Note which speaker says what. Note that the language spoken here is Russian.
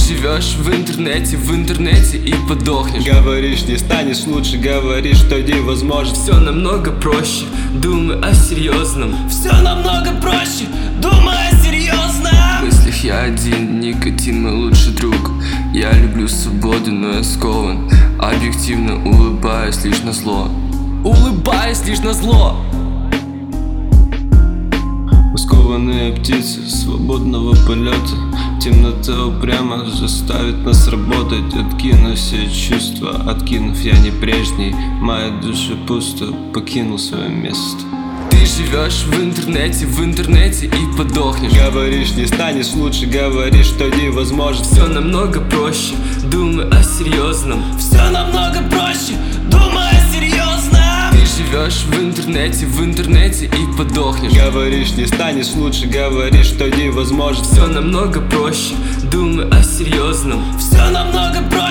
Speaker 1: живешь в интернете и подохнешь.
Speaker 2: Говоришь, не станешь лучше, говоришь, что невозможно.
Speaker 1: Все намного проще, думай о серьезном.
Speaker 3: Все намного проще, думай о серьезном.
Speaker 1: В мыслях я один, никотин мой лучший друг. Я люблю свободу, но я скован. Объективно улыбаюсь лишь на зло. Улыбаюсь лишь на зло.
Speaker 2: Скованные птицы свободного полета. Темнота упрямо заставит нас работать. Откину все чувства, откинув я не прежний. Моя душа пусто, покинул свое место.
Speaker 1: Ты живешь в интернете и подохнешь.
Speaker 2: Говоришь, не станешь лучше, говоришь, что невозможно.
Speaker 1: Все намного проще, думай о серьезном.
Speaker 3: Все намного проще, думай о серьезном.
Speaker 1: Ты живешь в интернете и подохнешь.
Speaker 2: Говоришь, не станешь лучше, говоришь, что невозможно.
Speaker 1: Все намного проще, думай о серьезном.
Speaker 3: Все намного проще.